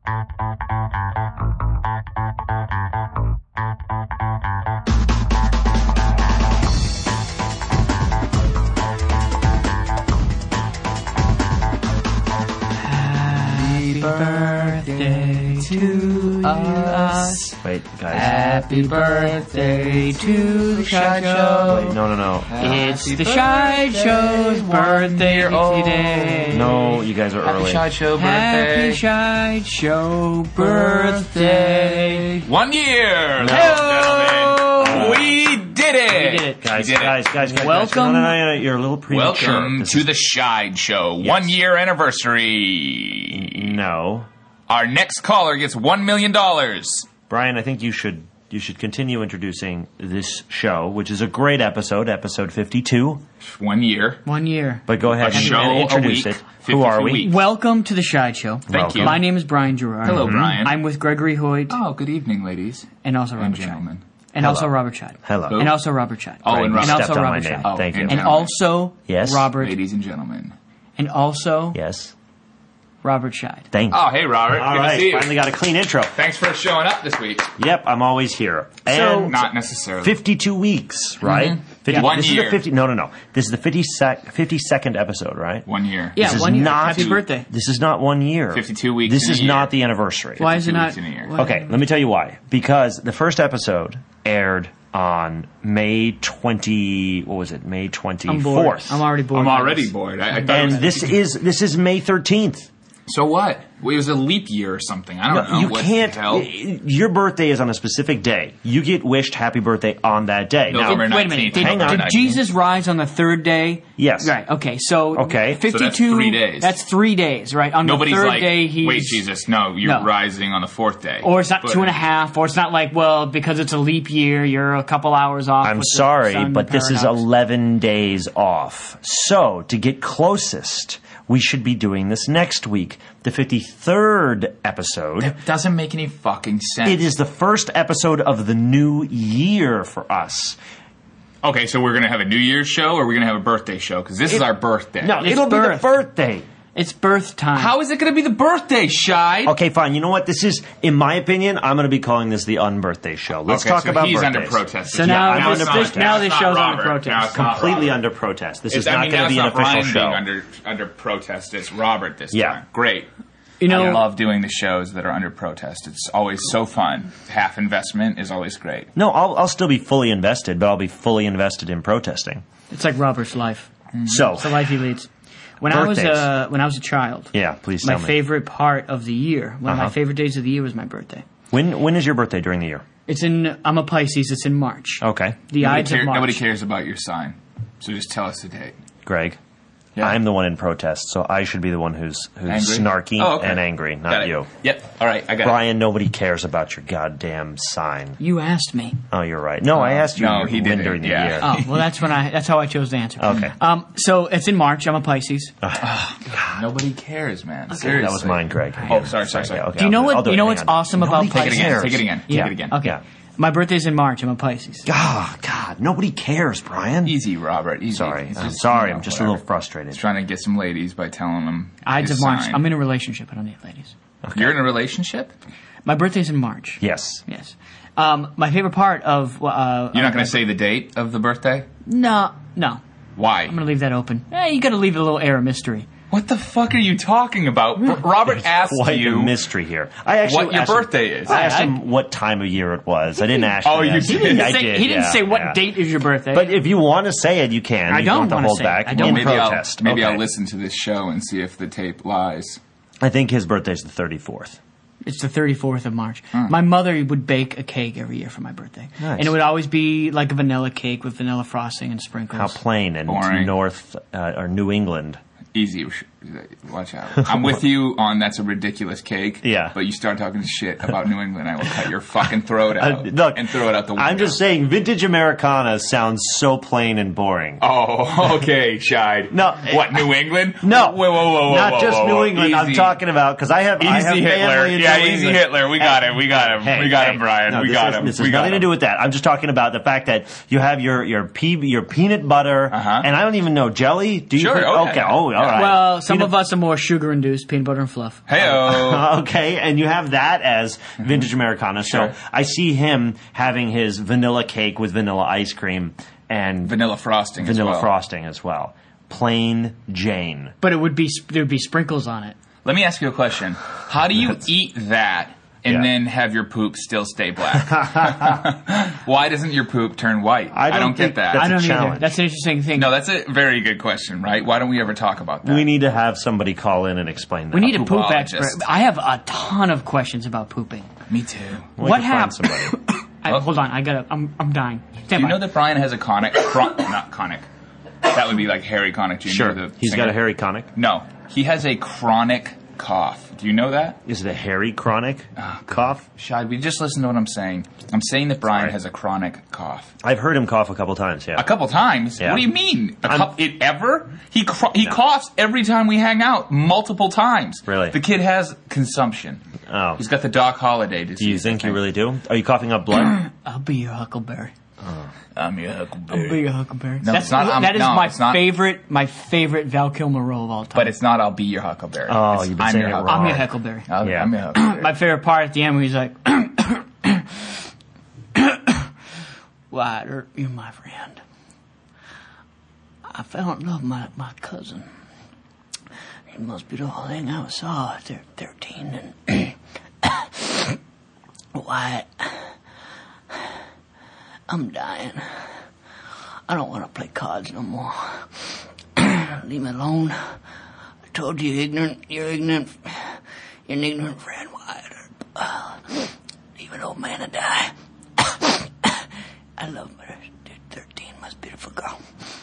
Happy birthday to us. Wait, guys. Happy birthday to the Shy Show. Wait, no. It's the Shy Show's birthday today. No, you guys are Happy early. Shy Show birthday. Happy Shy Show birthday. 1 year, ladies Hello. and gentlemen. We did it. We did it. Guys, We did it. guys. Welcome. No, you're a little premature. Welcome This to is- the Shy Show. 1 year anniversary. No. Our next caller gets $1 million. Brian, I think you should continue introducing this show, which is a great episode 52. 1 year. 1 year. But go ahead A show and a introduce week, it. Who are 52 we? weeks. Welcome to the Shy Show. Thank you. My name is Brian Gerard. Hello, Brian. I'm with Gregory Hoyt Oh, good evening, ladies and also and Robert Scheid. gentlemen. And Hello. also Robert Scheid. Hello. Who? And also Robert Scheid. Oh, Greg, and you And Robert. stepped also on my Robert name. Scheid. Oh, Thank you. and And gentlemen. also Yes. Robert. Ladies and gentlemen. And also Yes. Robert Scheid. Thank you. Oh, hey, Robert. All Good to see right, you. finally got a clean intro. Thanks for showing up this week. Yep, I'm always here. And Not necessarily. 52 weeks, right? 50, Yeah. 1 this year. Is the 50, no. This is the 52nd episode, right? 1 year. Yeah, This is 1 year. not- Happy birthday. This is not 1 year. 52 weeks This in a is year. not the anniversary. Why is it 52 not? weeks in a year. what- Okay, let me tell you why. Because the first episode aired on May 20. What was it? May 24th. I'm bored. I'm already bored. I'm by already this. bored. I thought it And was this is May 13th. So what? Well, it was a leap year or something. I don't know. You What can't. the hell? Your birthday is on a specific day. You get wished happy birthday on that day. Now, November Wait a minute. 19th. Did, Hang on. did Jesus rise on the third day? Yes. Right. Okay. So Okay. So 52. that's 3 days. That's 3 days, right? On Nobody's the third like, day, he's wait, Jesus, no, you're No. rising on the 4th day. Or it's not But- 2.5, or it's not like, well, because it's a leap year, you're a couple hours off. I'm with the sorry, sun but this is paradox. 11 days off. So, to get closest, we should be doing this next week, the 53rd episode. It doesn't make any fucking sense. It is the first episode of the new year for us. Okay, so we're going to have a New Year's show, or we're going to have a birthday show? Because this is our birthday. No, It's it'll be birth. the birthday. It's birth time. How is it going to be the birthday, Shy? Okay, fine. You know what? This is, in my opinion, I'm going to be calling this the unbirthday show. Let's Okay, talk so about he's birthdays. under protest. So now I'm this, under this, protest. now this It's not show's under Robert. protest. Now it's not Completely Robert. under protest. This is I not mean, going to that's be an not official Brian show. being under protest. It's Robert this Yeah. time. Great. You know, I love doing the shows that are under protest. It's always so fun. Half investment is always great. No, I'll still be fully invested, but I'll be fully invested in protesting. it's like Robert's life. So, It's the life he leads. When Birthdays. I was a child, yeah, please my tell me. favorite part of the year, one of my Uh-huh. favorite days of the year was my birthday. When is your birthday during the year? I'm a Pisces. It's in March. Okay, The Ides of March. Nobody cares about your sign. So just tell us the date. Greg. Yeah. I'm the one in protest, so I should be the one who's Angry? snarky Oh, okay. and angry, not Got it. you. Yep. All right. I got Brian, nobody cares about your goddamn sign. You asked me. Oh, you're right. No, I asked you no, when he didn't, during the yeah. year. Oh, well, that's how I chose to answer. Okay. So it's in March. I'm a Pisces. it. Nobody cares, man. Seriously. That was mine, Greg. Oh, sorry. Yeah, okay, Do you know I'll what? do You it. know Hang what's on. awesome about Nobody Pisces? Take it again. cares. Take it again. Yeah. Take it again. Okay. Yeah. My birthday's in March. I'm a Pisces. Oh, God, nobody cares, Brian. Easy, Robert. Easy. Sorry, It's I'm just, sorry. you know, I'm just a whatever. little frustrated. He's trying to get some ladies by telling them. Ides his of March. sign. I'm in a relationship. I don't need ladies. You're in a relationship? My birthday's in March. Yes. Yes. My favorite part of You're not going to say the date of the birthday? No. Why? I'm gonna leave that open. You got to leave it a little air of mystery. What the fuck are you talking about? Robert asked Quite you a mystery here. I actually what your asked him- birthday is. I asked I- him what time of year it was. I didn't ask. Oh, him you that. did? I Say- did. he didn't yeah, say what yeah. date is your birthday. But if you want to say it, you can. I You don't have to wanna hold say it. back. I don't. In maybe protest. Maybe Okay. I'll listen to this show and see if the tape lies. I think his birthday's the 34th. It's the 34th of March. My mother would bake a cake every year for my birthday. Nice. And it would always be like a vanilla cake with vanilla frosting and sprinkles. How plain and Boring. North or New England. Easy. Watch out. I'm with you on that's a ridiculous cake. Yeah. But you start talking shit about New England, I will cut your fucking throat out Look, and throw it out the window. I'm just saying, vintage Americana sounds so plain and boring. Oh, okay, Shide. No. What, New England? No, Whoa, not just whoa, New whoa. England. I'm Easy. talking about because I have Easy family Hitler. in Yeah, New easy England. Hitler. We got him. We got him. Hey, we got hey. him, Brian. No, we this got has- him. This we has got nothing to him. do with that. I'm just talking about the fact that you have your peanut butter, Uh-huh. and I don't even know jelly. Do you? Sure, put- okay. okay. Oh, all right. Well, some Some of us are more sugar-induced, peanut butter and fluff. Hey-o. Okay, and you have that as vintage Americana. So Sure. I see him having his vanilla cake with vanilla ice cream and Vanilla frosting as well. Plain Jane. But there would be sprinkles on it. Let me ask you a question. How do you eat that and then have your poop still stay black? Why doesn't your poop turn white? I don't get that. That's I don't a either. challenge. That's an interesting thing. No, that's a very good question, right? Why don't we ever talk about that? We need to have somebody call in and explain that. We need a poop Poopologist. expert. I have a ton of questions about pooping. Me too. We What can find happened? somebody. Hold on, I'm dying. Do Stand you by. know that Brian has a not conic. That would be like Harry Connick Jr. Sure. The He's singer. got a hairy chronic. No, he has a chronic cough. Do you know that? Is it a hairy chronic cough? Shad, we just listen to what I'm saying. I'm saying that Brian has a chronic cough. I've heard him cough a couple times, yeah. A couple times? Yeah. What do you mean? Ever? He coughs every time we hang out, multiple times. Really? The kid has consumption. Oh. He's got the Doc Holliday disease. Do you think you really do? Are you coughing up blood? I'll be your huckleberry. I'm your I'll be Huckleberry. your huckleberry. No, it's not. That is no, my it's not. my favorite Val Kilmer role of all time. But it's not I'll be your Huckleberry. Oh, It's, you've been I'm saying your it wrong. Huckleberry. I'm your huckleberry. Yeah. I'm your Huckleberry. My favorite part at the end where he's like, Ryder, you're my friend. I fell in love with my cousin. He must be the whole thing I saw at 13 and Wyatt, I'm dying. I don't want to play cards no more. Leave me alone. I told you you're an ignorant friend, Wyatt. Leave an old man to die. I love my 13, most beautiful girl.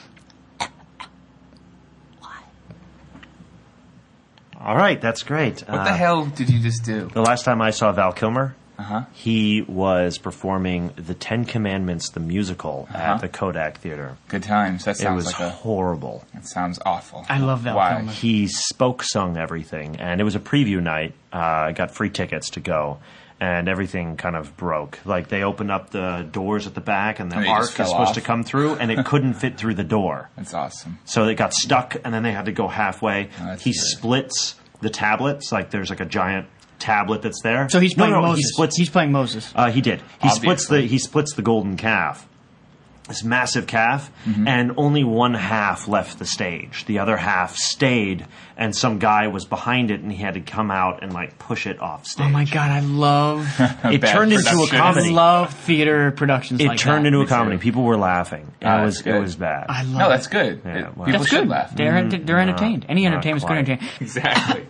All right, that's great. What the hell did you just do? The last time I saw Val Kilmer, Uh-huh. he was performing The Ten Commandments, the musical, at the Kodak Theater. Good times. That It sounds was like horrible. That sounds awful. I love Val Why? Kilmer. He sung everything, and it was a preview night. I got free tickets to go, and everything kind of broke. Like, they opened up the doors at the back, and the And they arc just is fell supposed off. to come through, and it couldn't fit through the door. That's awesome. So it got stuck, and then they had to go halfway. Oh, that's He good. splits the tablets, like there's like a giant tablet that's there. So he's playing Moses. He splits. He's playing Moses. He did. He Obviously. splits the golden calf. This massive calf, Mm-hmm. and only one half left the stage. The other half stayed, and some guy was behind it, and he had to come out and like push it off stage. Oh my God, I love. It Bad turned into a production. I comedy. love theater productions It like turned that. into a Me too. comedy. People were laughing. Oh, It that's was good. bad. I love No, it. that's good. Yeah, well, People That's should good. laugh. They're entertained. Any not entertainment's good quite. entertainment. Exactly.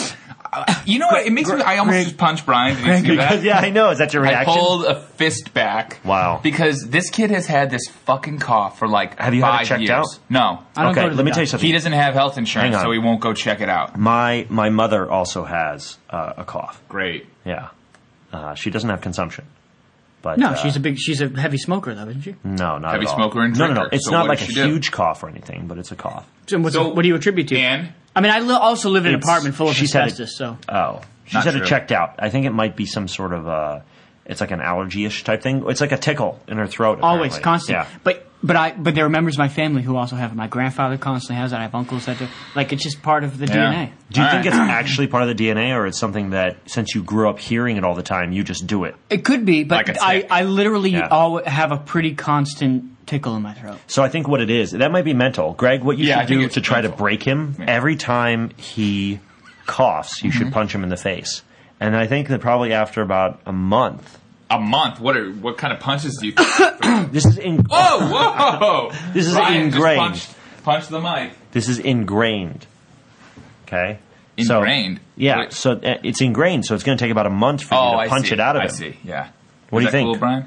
You know what? It makes me. I almost just punched Brian. Did you see that? Because, yeah, I know. Is that your I reaction? pulled a fist back. Wow. Because this kid has had this fucking cough for like Have you had it 5 checked years. out? No. I don't Okay, go to the let me tell you doctor. something. He doesn't have health insurance, Hang on. so he won't go check it out. My mother also has a cough. Great. Yeah, she doesn't have consumption. But No, she's a heavy smoker though, isn't she? no, not Heavy at all. smoker and no. drinker. It's So not what like does a she do? huge cough or anything, but it's a cough. So, what do you attribute to? And I mean, I also live in an It's- apartment full of she's had it- asbestos, so Oh, she's Not had true. it checked out. I think it might be some sort of it's like an allergy-ish type thing. It's like a tickle in her throat. always apparently. constant. Yeah. But there are members of my family who also have it. My grandfather constantly has it. I have uncles that do. Like, it's just part of the DNA. Do you All think right. it's actually part of the DNA, or it's something that since you grew up hearing it all the time, you just do it? It could be, but Like a tick. I literally Yeah. have a pretty constant tickle in my throat. So I think what it is, that might be mental. Greg, what you Yeah, I should think do it's to try to mental. break him, Yeah. every time he coughs, you should punch him in the face. And I think that probably after about a month, a month. What kind of punches do you? this is Whoa! This is Brian just ingrained. punched the mic. This is ingrained. Okay? Ingrained? So, yeah, Wait. so it's ingrained, so it's going to take about a month for you to I punch see. it out of him. I see. Yeah. What do you Is that think? Cool, Brian?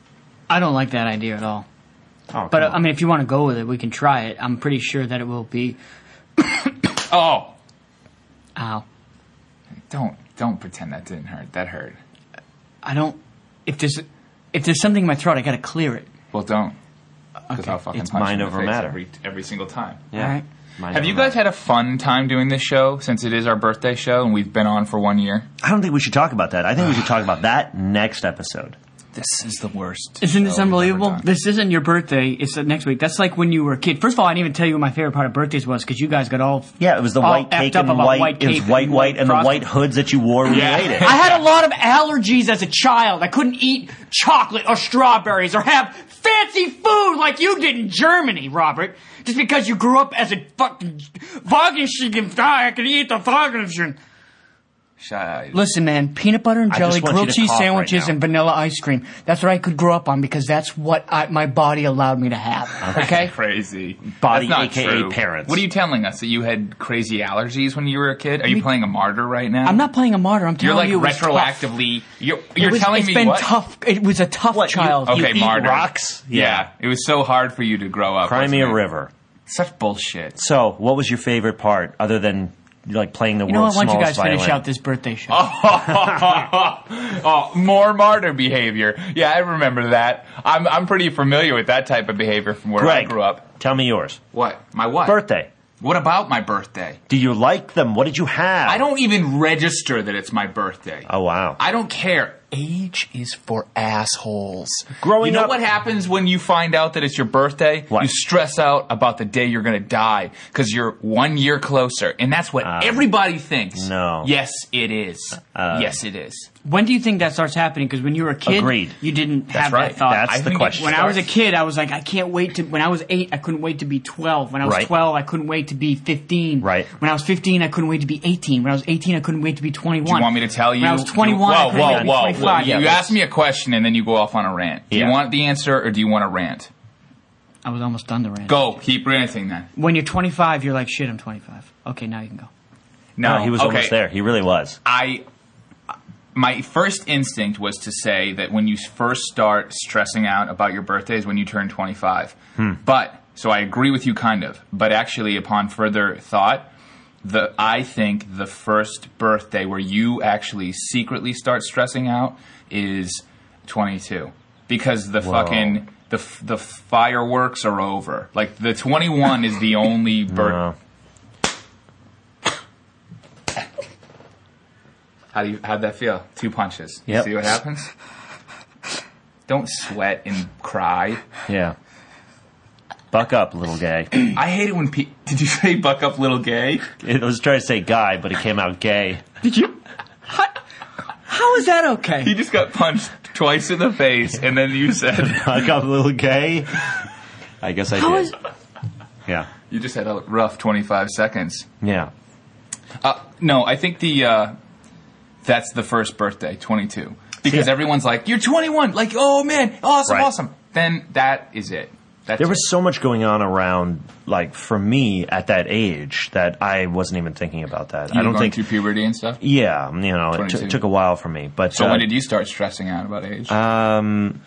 I don't like that idea at all. Oh, But come on. I mean, if you want to go with it, we can try it. I'm pretty sure that it will be. Oh, Ow! don't pretend that didn't hurt. That hurt. I don't. If there's something in my throat, I got to clear it. Well, don't. Because Okay. I'll fucking It's punch mind you in the over face matter. every single time. Yeah. All right. Mine Have never you guys mind. had a fun time doing this show since it is our birthday show and we've been on for 1 year? I don't think we should talk about that. I think we should talk about that next episode. This is the worst. Isn't this show we've unbelievable? ever done. This isn't your birthday. It's next week. That's like when you were a kid. First of all, I didn't even tell you what my favorite part of birthdays was because you guys got all Yeah, it was the all white effed cake up and about white. It was cake white, and the frosting. white hoods that you wore when you ate it. I had a lot of allergies as a child. I couldn't eat chocolate or strawberries or have fancy food like you did in Germany, Robert. Just because you grew up as a fucking Wagenschen, I can eat the Wagenschen. Listen, man, peanut butter and I jelly, just want you grilled to cheese cough right sandwiches, now. and vanilla ice cream. That's what I could grow up on because that's what my body allowed me to have. Okay? Crazy. Body, That's not aka true. parents. What are you telling us? That you had crazy allergies when you were a kid? Are you playing a martyr right now? I'm not playing a martyr. I'm You're telling like you, it was tough. retroactively. You're telling It's me been what? tough. It was a tough What, you- child. Okay, You eat martyr. rocks? Yeah. It was so hard for you to grow up. Cry me a wasn't it? river. Such bullshit. So, what was your favorite part other than like playing the You know what? world's Why don't you smallest guys finish violin? out this birthday show? Oh, more martyr behavior. Yeah, I remember that. I'm pretty familiar with that type of behavior from where I Greg, grew up. tell me yours. What? My what? Birthday. What about my birthday? Do you like them? What did you have? I don't even register that it's my birthday. Oh, wow. I don't care. Age is for assholes. Growing you know up- what happens when you find out that it's your birthday? What? You stress out about the day you're going to die because you're 1 year closer. And that's what everybody thinks. no. Yes, it is. Yes, it is. When do you think that starts happening? Because when you were a kid, Agreed. you didn't have right. that thought. That's I the think it- question. When I was a kid, I was like, I can't wait to. When I was 8, I couldn't wait to be 12. When I was Right. 12, I couldn't wait to be 15. Right. When I was 15, I couldn't wait to be 18. When I was 18, I couldn't wait to be 21. Do you want me to tell you? When I was 21, I couldn't wait to be 25. You asked me a question and then you go off on a rant. Do Yeah. you want the answer or do you want to rant? I was almost done the rant. Go. Keep ranting then. When you're 25, you're like, shit, I'm 25. Okay, now you can go. No, he was okay. almost there. He really was. My first instinct was to say that when you first start stressing out about your birthday is when you turn 25. But, so I agree with you kind of, but actually upon further thought, I think the first birthday where you actually secretly start stressing out is 22. Because the fucking, the fireworks are over. Like, the 21 is the only birthday. No. How'd that feel? 2 punches. You Yep. see what happens? Don't sweat and cry. Yeah. Buck up, little gay. I hate it when people... Did you say buck up, little gay? I was trying to say guy, but it came out gay. Did you? How is that okay? He just got punched twice in the face, and then you said... Buck up, little gay. I guess I How did. is? Yeah. You just had a rough 25 seconds. Yeah. No, I think that's the first birthday, 22. Because Yeah. everyone's like, you're 21! Like, oh man, awesome, Right. awesome. Then that is it. That's There it. was so much going on around, like, for me at that age that I wasn't even thinking about that. You I don't going think. through puberty and stuff? Yeah, it 22. took a while for me. But So when did you start stressing out about age? I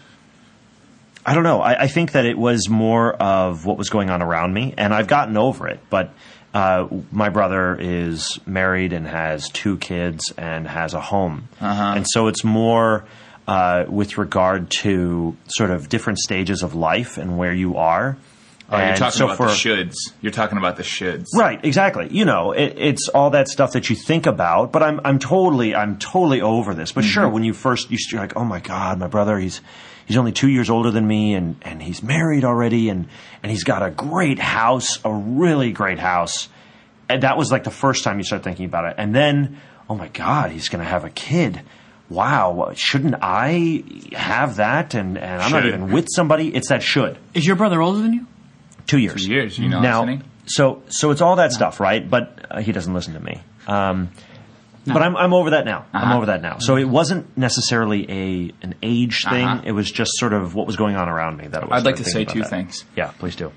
don't know. I think that it was more of what was going on around me, and I've gotten over it. But my brother is married and has 2 kids and has a home, and so it's more with regard to sort of different stages of life and where you are. Oh, you're And talking so about the shoulds. You're talking about the shoulds. Right, exactly. It's all that stuff that you think about, but I'm totally over this. But sure, when you're like, oh my God, my brother, he's only 2 years older than me, and he's married already, and he's got a great house, a really great house. And that was like the first time you start thinking about it. And then, oh my God, he's going to have a kid. Wow, shouldn't I have that? And I'm not Should. even with somebody. It's that should. Is your brother older than you? 2 years. 2 years, you know, Now, listening? so it's all that stuff, right? But he doesn't listen to me. But I'm over that now. I'm over that now. So it wasn't necessarily an age thing. It was just sort of what was going on around me. That I was I'd like to thinking say 2 about that. things. Yeah, please do.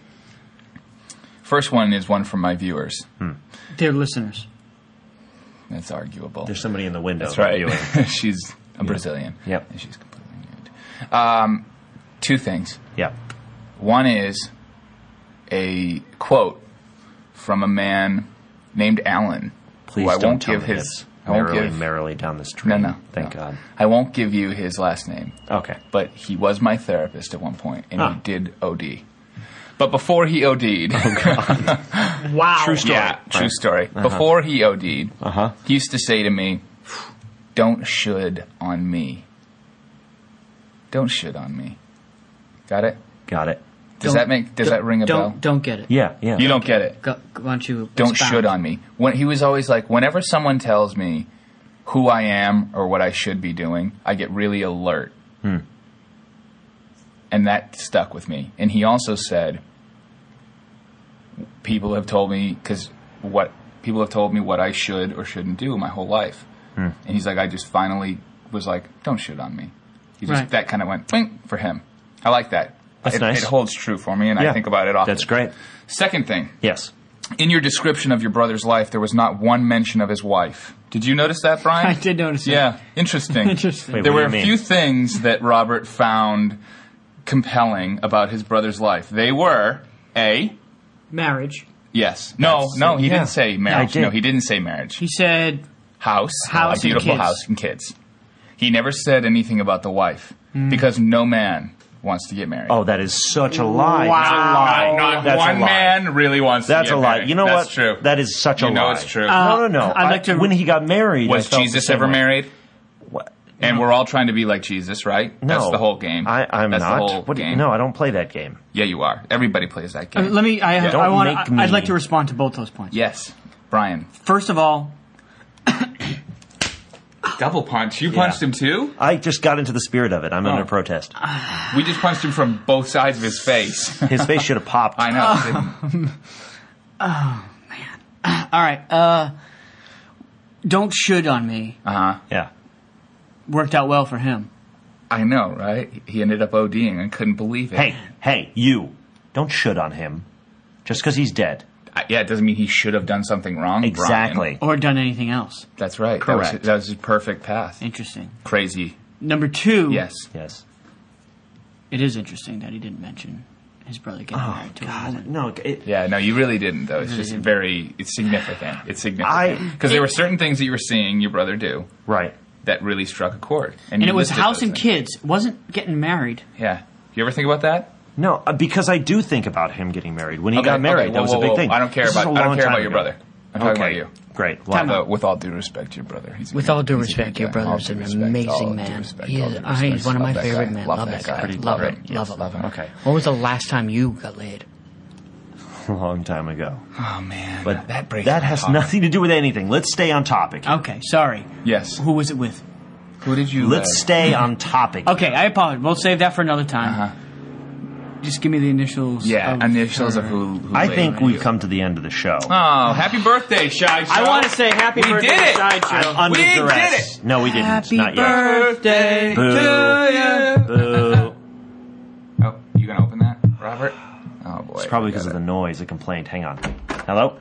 First one is one from my viewers. Dear listeners. That's arguable. There's somebody in the window. That's right. viewing. She's a Brazilian. Yep. And she's completely nude. 2 things. Yeah. One is a quote from a man named Alan. Please who I don't won't tell give me his. it's I won't merrily, give. merrily down the street. No. Thank no. God. I won't give you his last name. Okay. But he was my therapist at one point, and Huh. he did OD. But before he OD'd, Wow. True story. yeah, true story. Before he OD'd, he used to say to me, "Don't should on me." Don't shit on me. Got it? Got it. Does that ring a bell? Don't get it. Yeah. You don't get it. Why don't you Don't expound? should on me. When he was always like, whenever someone tells me who I am or what I should be doing, I get really alert. And that stuck with me. And he also said, people have told me what I should or shouldn't do my whole life. And he's like, I just finally was like, don't shit on me. He just that kind of went bing for him. I like that. That's nice. It holds true for me, and I think about it often. That's great. Second thing. Yes. In your description of your brother's life, there was not one mention of his wife. Did you notice that, Brian? I did notice that. Yeah, interesting. Interesting. Wait, There what were do a you few mean? things that Robert found compelling about his brother's life. They were, A, Marriage. yes. No, he didn't say marriage. I did. No, he didn't say marriage. He said House, House a beautiful and kids. house and kids. He never said anything about the wife because no man wants to get married. Oh, that is such a lie. Wow. That's a lie. Not That's a one lie. man really wants That's to a get lie. married. You know That's what? true. That is such a You know lie. it's true. No. I'd like to- When he got married, Was I felt the Jesus same ever way. married? What? And we're all trying to be like Jesus, right? No. That's the whole game. I'm That's not. the whole What do you- game. No, I don't play that game. Yeah, you are. Everybody plays that game. let me. I Don't want. make me- I'd like to respond to both those points. Yes, Brian. First of all, Double punch. You punched him too? I just got into the spirit of it. I'm Oh. under protest. We just punched him from both sides of his face. His face should have popped. I know. all right. Don't should on me. Uh-huh. Yeah. Worked out well for him. I know, right? He ended up ODing and couldn't believe it. Hey, you. Don't should on him. Just because he's dead. Yeah, it doesn't mean he should have done something wrong. Exactly. Brian. Or done anything else. That's right. Correct. That was his perfect path. Interesting. Crazy. Number two. Yes. Yes. It is interesting that he didn't mention his brother getting married to a woman. No, Yeah, no, you really didn't, though. It's just it's significant. It's significant. Because there were certain things that you were seeing your brother do right. that really struck a chord. And you it was listed house those and things. kids. It wasn't getting married. Yeah. You ever think about that? No, because I do think about him getting married. When he Okay, got married, okay, that was a big thing. I don't care This is a about long time your ago. brother. I'm talking Okay. about you. Great. Well, With all due respect, your brother. He's a With good- all due he's a respect, good your guy. brother's All due an respect, all amazing due man. respect, He all is- due respect. he's one of my Love that favorite guy. men. Love Love that that guy. guy. Pretty Love love him. him. Love him. Love him. okay. When was the last time you got laid? A long time ago. Oh, man. But that breaks that my has heart. nothing to do with anything. Let's stay on topic. Okay, sorry. Yes. Who was it with? Who did you Let's stay on topic. Okay, I apologize. We'll save that for another time. Uh-huh. Just give me the initials. Yeah, initials of her. who I laid think you. we've come to the end of the show. Oh, happy birthday, Shy Show. I want to say happy We birthday did it. to Sideshow. I'm under We duress. did it. No, we didn't. Happy Not yet. birthday Boo. to you. Boo. Oh, you gonna open that, Robert? Oh boy. It's probably because of the noise, the complaint. Hang on. Hello?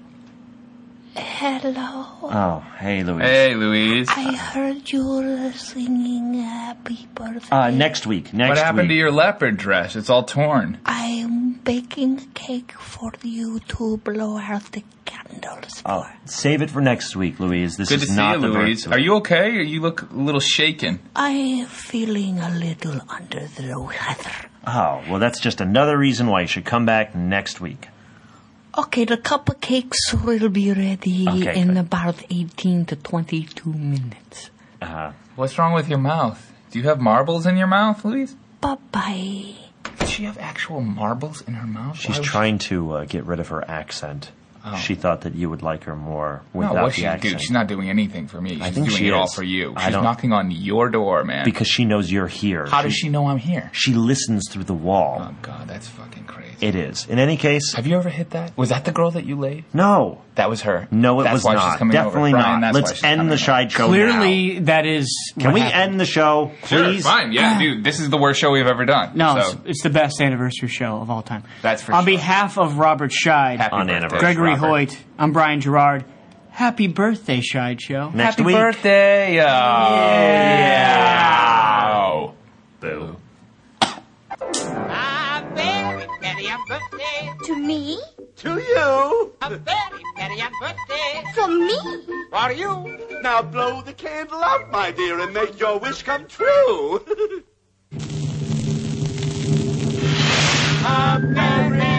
Hello. Oh, hey, Louise. Hey, Louise. I heard you singing Happy Birthday. Next week. What happened to your leopard dress? It's all torn. I'm baking a cake for you to blow out the candles for. Oh, save it for next week, Louise. This Good to is see not you, the Louise. birthday. Are you okay? Or you look a little shaken? I'm feeling a little under the weather. Oh, well, that's just another reason why you should come back next week. Okay, the cupcakes will be ready Okay, in good. about 18 to 22 minutes. What's wrong with your mouth? Do you have marbles in your mouth, Louise? Bye-bye. Does she have actual marbles in her mouth? She's trying to get rid of her accent. She thought that you would like her more without No, what's the she accent. do? She's not doing anything for me. She's think doing she it all is. for you. I She's don't- knocking on your door, man. Because she knows you're here. How does she know I'm here? She listens through the wall. Oh, God, that's fucking crazy. It is. In any case, Have you ever hit that? Was that the girl that you laid? no. That was her. No, it That's was why not. She's coming Definitely over. Brian, not. that's why Let's she's end coming the over. Shy Show Clearly, that is. now. Can we end the show, Sure, please? fine. Yeah, dude, this is the worst show we've ever done. No, so. it's the best anniversary show of all time. That's for On sure. behalf of Robert Scheid, Happy On birthday. anniversary. Gregory Robert. Hoyt, I'm Brian Gerard. Happy birthday, Scheid Show. Next Happy week. birthday. Oh, yeah. Boo. A very merry birthday To me? to you. A very merry birthday For me? for you. Now blow the candle out, my dear, and make your wish come true. A very